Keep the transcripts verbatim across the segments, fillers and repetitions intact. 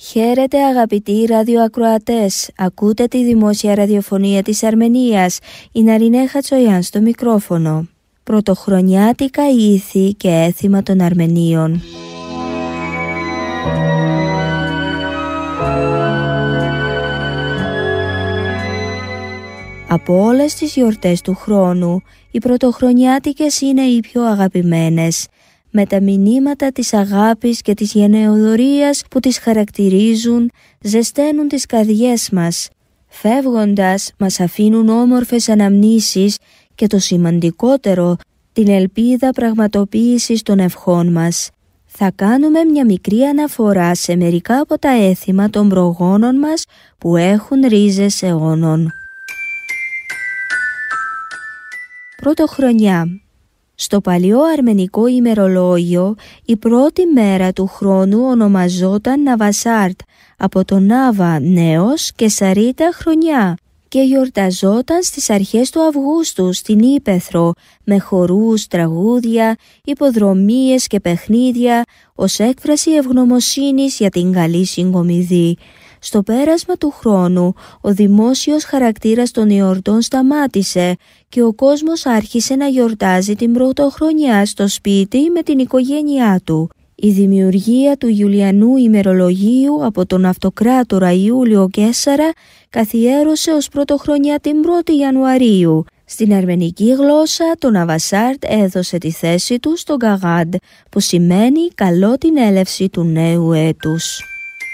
Χαίρετε αγαπητοί ραδιοακροατές, ακούτε τη δημόσια ραδιοφωνία της Αρμενίας, η Ναρινέ Χατσογιάν στο μικρόφωνο. Πρωτοχρονιάτικα ήθη και έθιμα των Αρμενίων. Από όλες τις γιορτές του χρόνου, οι πρωτοχρονιάτικες είναι οι πιο αγαπημένες, με τα μηνύματα της αγάπης και της γενεοδορίας που τις χαρακτηρίζουν, ζεσταίνουν τις καρδιές μας. Φεύγοντας, μας αφήνουν όμορφες αναμνήσεις και το σημαντικότερο, την ελπίδα πραγματοποίησης των ευχών μας. Θα κάνουμε μια μικρή αναφορά σε μερικά από τα έθιμα των προγόνων μας που έχουν ρίζες αιώνων. Πρωτοχρονιά. Στο παλιό αρμενικό ημερολόγιο, η πρώτη μέρα του χρόνου ονομαζόταν Ναβασάρτ, από το Νάβα νέος και Σαρίτα χρονιά, και γιορταζόταν στις αρχές του Αυγούστου στην Ύπαιθρο, με χορούς, τραγούδια, υποδρομίες και παιχνίδια, ως έκφραση ευγνωμοσύνης για την καλή συγκομιδή. Στο πέρασμα του χρόνου, ο δημόσιος χαρακτήρας των εορτών σταμάτησε και ο κόσμος άρχισε να γιορτάζει την πρωτοχρονιά στο σπίτι με την οικογένειά του. Η δημιουργία του Ιουλιανού ημερολογίου από τον αυτοκράτορα Ιούλιο Καίσαρα καθιέρωσε ως πρωτοχρονιά την πρώτη Ιανουαρίου. Στην αρμενική γλώσσα το Ναβασάρτ έδωσε τη θέση του στον Καγάντ, που σημαίνει καλό την έλευση του νέου έτους.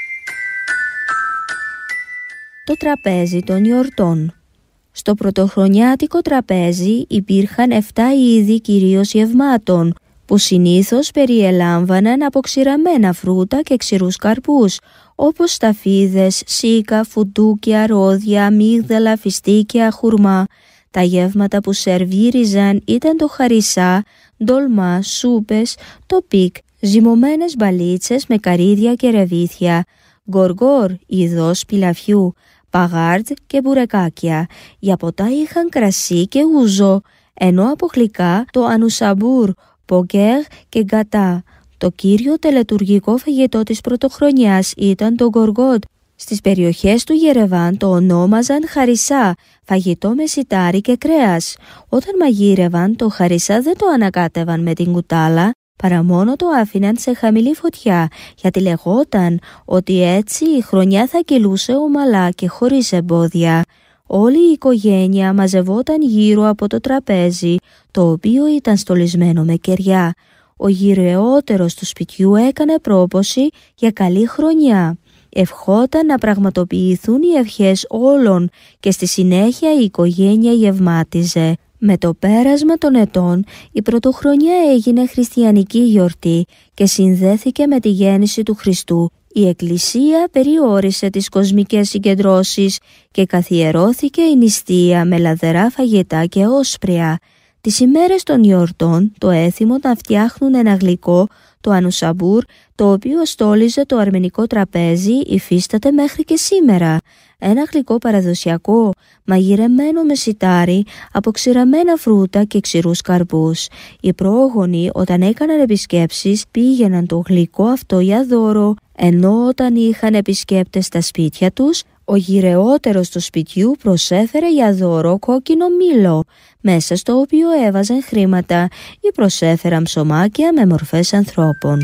Το τραπέζι των γιορτών. Στο πρωτοχρονιάτικο τραπέζι υπήρχαν εφτά είδη κυρίως γευμάτων, που συνήθως περιελάμβαναν αποξηραμένα φρούτα και ξηρούς καρπούς, όπως σταφίδες, σίκα, φουντούκια, ρόδια, αμύγδαλα, φιστίκια, χουρμά. Τα γεύματα που σερβίριζαν ήταν το χαρισά, ντολμά, σούπες, το πικ, ζυμωμένες μπαλίτσες με καρύδια και ρεβίθια, γκοργόρ, ειδός πιλαφιού, παγάρτ και μπουρεκάκια. Για ποτά είχαν κρασί και ούζο, ενώ από γλυκά το ανουσαμπούρ, πογκέρ και γκατά. Το κύριο τελετουργικό φαγητό της πρωτοχρονιάς ήταν το γκοργότ. Στις περιοχές του Γερεβάν το ονόμαζαν χαρισά, φαγητό με σιτάρι και κρέας. Όταν μαγείρευαν, το χαρισά δεν το ανακάτευαν με την κουτάλα, παρά μόνο το άφηναν σε χαμηλή φωτιά, γιατί λεγόταν ότι έτσι η χρονιά θα κυλούσε ομαλά και χωρίς εμπόδια. Όλη η οικογένεια μαζευόταν γύρω από το τραπέζι, το οποίο ήταν στολισμένο με κεριά. Ο γυρεότερος του σπιτιού έκανε πρόποση για καλή χρονιά. Ευχόταν να πραγματοποιηθούν οι ευχές όλων και στη συνέχεια η οικογένεια γευμάτιζε. Με το πέρασμα των ετών, η πρωτοχρονιά έγινε χριστιανική γιορτή και συνδέθηκε με τη γέννηση του Χριστού. Η Εκκλησία περιόρισε τις κοσμικές συγκεντρώσεις και καθιερώθηκε η νηστεία με λαδερά φαγητά και όσπρια. Τις ημέρες των γιορτών, το έθιμο να φτιάχνουν ένα γλυκό, το ανουσαμπούρ, το οποίο στόλιζε το αρμενικό τραπέζι, υφίσταται μέχρι και σήμερα. Ένα γλυκό παραδοσιακό, μαγειρεμένο με σιτάρι, από ξηραμένα φρούτα και ξηρούς καρπούς. Οι πρόγονοι όταν έκαναν επισκέψεις πήγαιναν το γλυκό αυτό για δώρο, ενώ όταν είχαν επισκέπτες στα σπίτια τους, ο γυρεότερος του σπιτιού προσέφερε για δώρο κόκκινο μήλο, μέσα στο οποίο έβαζαν χρήματα ή προσέφεραν ψωμάκια με μορφές ανθρώπων.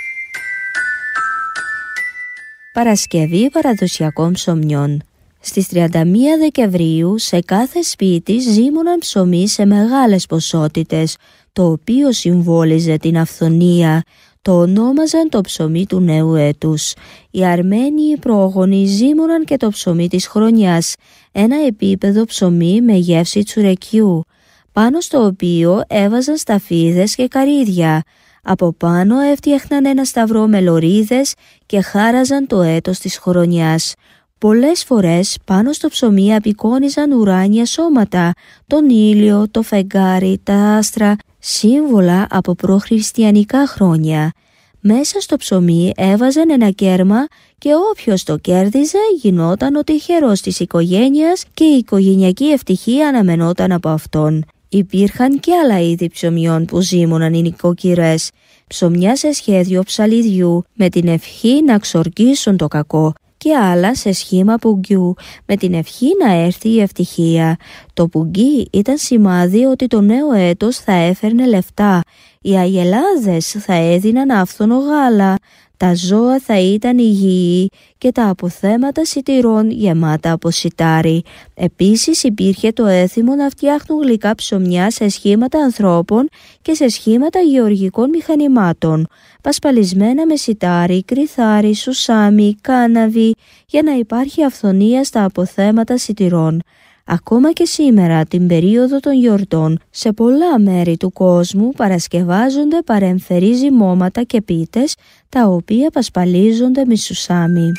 Παρασκευή παραδοσιακών ψωμιών. Στις τριάντα μία Δεκεμβρίου σε κάθε σπίτι ζύμωναν ψωμί σε μεγάλες ποσότητες, το οποίο συμβόλιζε την αυθονία. Το ονόμαζαν το ψωμί του νέου έτους. Οι Αρμένοι οι πρόγονοι ζύμωναν και το ψωμί της χρονιάς, ένα επίπεδο ψωμί με γεύση τσουρεκιού, πάνω στο οποίο έβαζαν σταφίδες και καρύδια. Από πάνω έφτιαχναν ένα σταυρό με λωρίδες και χάραζαν το έτος της χρονιάς. Πολλές φορές πάνω στο ψωμί απεικόνιζαν ουράνια σώματα, τον ήλιο, το φεγγάρι, τα άστρα, σύμβολα από προχριστιανικά χρόνια. Μέσα στο ψωμί έβαζαν ένα κέρμα και όποιος το κέρδιζε γινόταν ο τυχερός της οικογένειας και η οικογενειακή ευτυχία αναμενόταν από αυτόν. Υπήρχαν και άλλα είδη ψωμιών που ζήμωναν οι νοικοκυρές. Ψωμιά σε σχέδιο ψαλιδιού με την ευχή να ξορκίσουν το κακό και άλλα σε σχήμα πουγγιού με την ευχή να έρθει η ευτυχία. Το πουγγί ήταν σημάδι ότι το νέο έτος θα έφερνε λεφτά. Οι αγελάδες θα έδιναν άφθονο γάλα. Τα ζώα θα ήταν υγιή και τα αποθέματα σιτηρών γεμάτα από σιτάρι. Επίσης υπήρχε το έθιμο να φτιάχνουν γλυκά ψωμιά σε σχήματα ανθρώπων και σε σχήματα γεωργικών μηχανημάτων, πασπαλισμένα με σιτάρι, κριθάρι, σουσάμι, κάναβι, για να υπάρχει αυθονία στα αποθέματα σιτηρών. Ακόμα και σήμερα, την περίοδο των γιορτών, σε πολλά μέρη του κόσμου παρασκευάζονται παρεμφερή ζυμώματα και πίτες, τα οποία πασπαλίζονται με σουσάμι.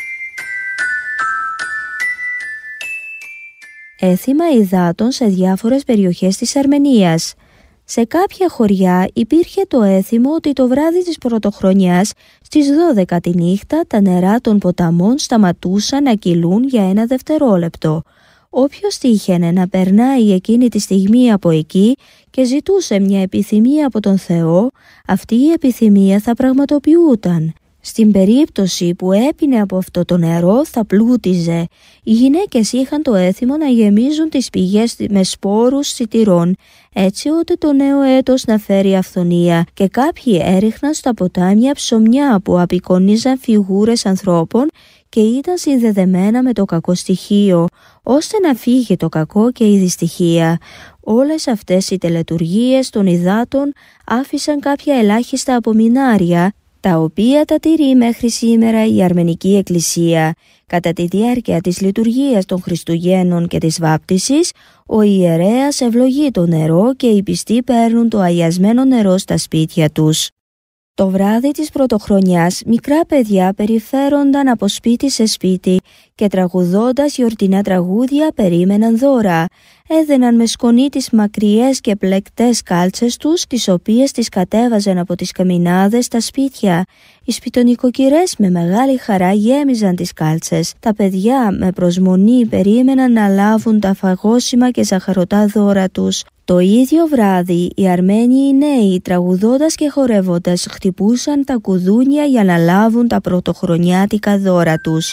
Έθιμα υδάτων σε διάφορες περιοχές της Αρμενίας. Σε κάποια χωριά υπήρχε το έθιμο ότι το βράδυ της πρωτοχρονιάς στις δώδεκα τη νύχτα τα νερά των ποταμών σταματούσαν να κυλούν για ένα δευτερόλεπτο. Όποιος τύχαινε να περνάει εκείνη τη στιγμή από εκεί και ζητούσε μια επιθυμία από τον Θεό, αυτή η επιθυμία θα πραγματοποιούταν. Στην περίπτωση που έπινε από αυτό το νερό θα πλούτιζε. Οι γυναίκες είχαν το έθιμο να γεμίζουν τις πηγές με σπόρους σιτηρών, έτσι ώστε το νέο έτος να φέρει αυθονία, και κάποιοι έριχναν στα ποτάμια ψωμιά που απεικονίζαν φιγούρες ανθρώπων και ήταν συνδεδεμένα με το κακό στοιχείο, ώστε να φύγει το κακό και η δυστυχία. Όλες αυτές οι τελετουργίες των υδάτων άφησαν κάποια ελάχιστα απομεινάρια, τα οποία τα τηρεί μέχρι σήμερα η Αρμενική Εκκλησία. Κατά τη διάρκεια της λειτουργίας των Χριστουγέννων και της βάπτισης, ο ιερέας ευλογεί το νερό και οι πιστοί παίρνουν το αγιασμένο νερό στα σπίτια τους. Το βράδυ της πρωτοχρονιάς, μικρά παιδιά περιφέρονταν από σπίτι σε σπίτι και τραγουδώντας γιορτινά τραγούδια περίμεναν δώρα. Έδαιναν με σκονή τις μακριές και πλεκτές κάλτσες τους, τις οποίες τις κατέβαζαν από τις καμινάδες στα σπίτια. Οι σπιτονοικοκυρές με μεγάλη χαρά γέμιζαν τις κάλτσες. Τα παιδιά με προσμονή περίμεναν να λάβουν τα φαγόσιμα και ζαχαρωτά δώρα τους. Το ίδιο βράδυ οι Αρμένοι οι νέοι, τραγουδώντας και χορεύοντας, χτυπούσαν τα κουδούνια για να λάβουν τα πρωτοχρονιάτικα δώρα τους.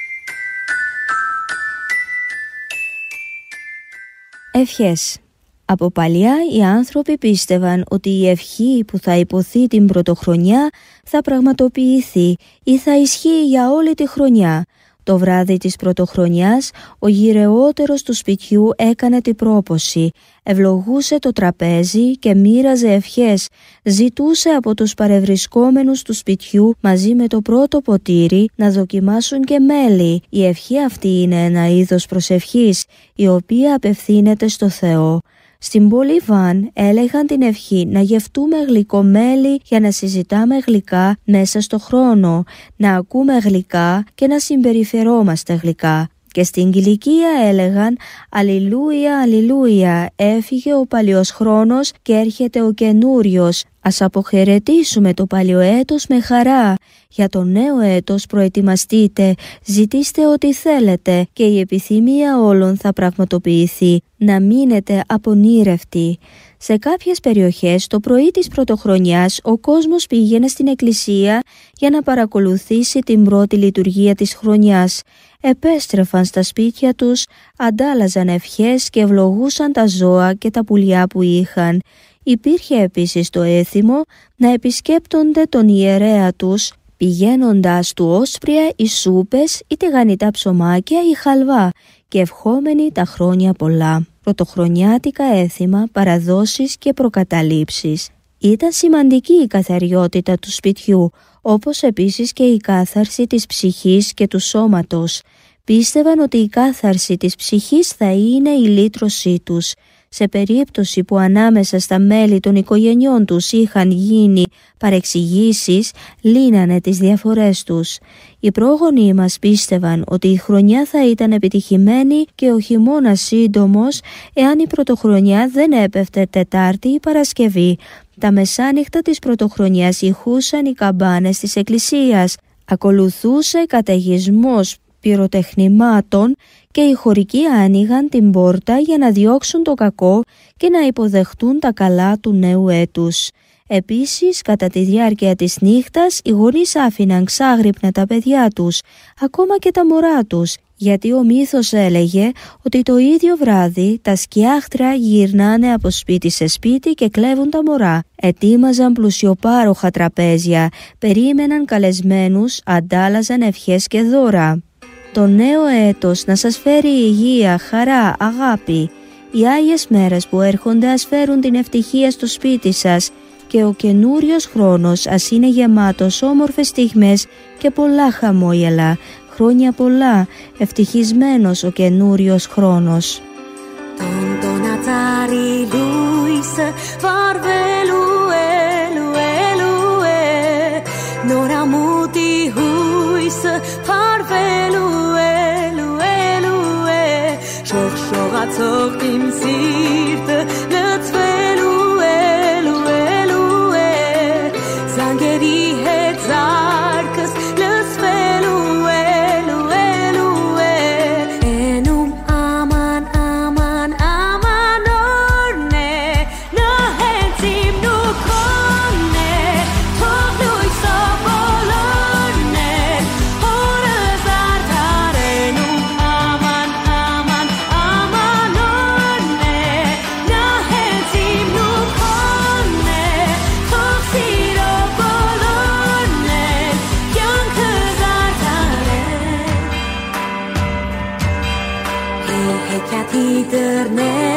Ευχές. Από παλιά οι άνθρωποι πίστευαν ότι η ευχή που θα υποθεί την πρωτοχρονιά θα πραγματοποιηθεί ή θα ισχύει για όλη τη χρονιά. Το βράδυ της πρωτοχρονιάς, ο γυρεότερος του σπιτιού έκανε την πρόποση, ευλογούσε το τραπέζι και μοίραζε ευχές, ζητούσε από τους παρευρισκόμενους του σπιτιού μαζί με το πρώτο ποτήρι να δοκιμάσουν και μέλι. Η ευχή αυτή είναι ένα είδος προσευχής, η οποία απευθύνεται στο Θεό. Στην πόλη Βαν έλεγαν την ευχή να γευτούμε γλυκό μέλι για να συζητάμε γλυκά μέσα στο χρόνο, να ακούμε γλυκά και να συμπεριφερόμαστε γλυκά. Και στην Κιλικία έλεγαν «Αλληλούια, αλληλούια, έφυγε ο παλιός χρόνος και έρχεται ο καινούριος. Ας αποχαιρετήσουμε το παλιό έτος με χαρά. Για το νέο έτος προετοιμαστείτε, ζητήστε ό,τι θέλετε και η επιθυμία όλων θα πραγματοποιηθεί. Να μείνετε απονήρευτοι». Σε κάποιες περιοχές το πρωί της πρωτοχρονιάς ο κόσμος πήγαινε στην εκκλησία για να παρακολουθήσει την πρώτη λειτουργία της χρονιάς. Επέστρεφαν στα σπίτια τους, αντάλλαζαν ευχές και ευλογούσαν τα ζώα και τα πουλιά που είχαν. Υπήρχε επίσης το έθιμο να επισκέπτονται τον ιερέα τους, πηγαίνοντας του όσπρια ή σούπες ή τηγανιτά ψωμάκια ή χαλβά και ευχόμενοι τα χρόνια πολλά. Πρωτοχρονιάτικα έθιμα, παραδόσεις και προκαταλήψεις. Ήταν σημαντική η καθαριότητα του σπιτιού, όπως επίσης και η κάθαρση της ψυχής και του σώματος. Πίστευαν ότι η κάθαρση της ψυχής θα είναι η λύτρωσή τους. Σε περίπτωση που ανάμεσα στα μέλη των οικογενειών τους είχαν γίνει παρεξηγήσεις, λύνανε τις διαφορές τους. Οι πρόγονοι μας πίστευαν ότι η χρονιά θα ήταν επιτυχημένη και ο χειμώνας σύντομος εάν η πρωτοχρονιά δεν έπεφτε Τετάρτη ή Παρασκευή. Τα μεσάνυχτα της πρωτοχρονιάς ηχούσαν οι καμπάνες της εκκλησίας. Ακολουθούσε καταιγισμός πυροτεχνημάτων και οι χωρικοί άνοιγαν την πόρτα για να διώξουν το κακό και να υποδεχτούν τα καλά του νέου έτους. Επίσης, κατά τη διάρκεια της νύχτας, οι γονείς άφηναν ξάγρυπνα τα παιδιά τους, ακόμα και τα μωρά τους, γιατί ο μύθος έλεγε ότι το ίδιο βράδυ τα σκιάχτρα γυρνάνε από σπίτι σε σπίτι και κλέβουν τα μωρά. Ετοίμαζαν πλουσιοπάροχα τραπέζια, περίμεναν καλεσμένους, αντάλλαζαν ευχές και δώρα. Το νέο έτος να σας φέρει υγεία, χαρά, αγάπη. Οι Άγιες μέρες που έρχονται ας φέρουν την ευτυχία στο σπίτι σας και ο καινούριος χρόνος ας είναι γεμάτος όμορφες στιγμές και πολλά χαμόγελα. Χρόνια πολλά, ευτυχισμένος ο καινούριος χρόνος. Eternel